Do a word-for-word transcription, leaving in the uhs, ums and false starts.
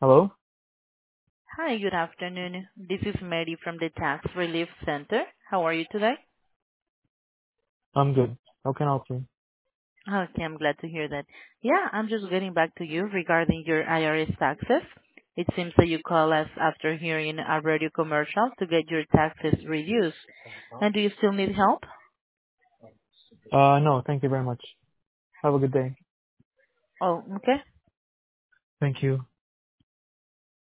Hello? Hi, good afternoon. This is Mary from the Tax Relief Center. How are you today? I'm good. How can I help you? Okay, I'm glad to hear that. Yeah, I'm just getting back to you regarding your I R S taxes. It seems that you call us after hearing a radio commercial to get your taxes reduced. And do you still need help? Uh, no, thank you very much. Have a good day. Oh, okay. Thank you.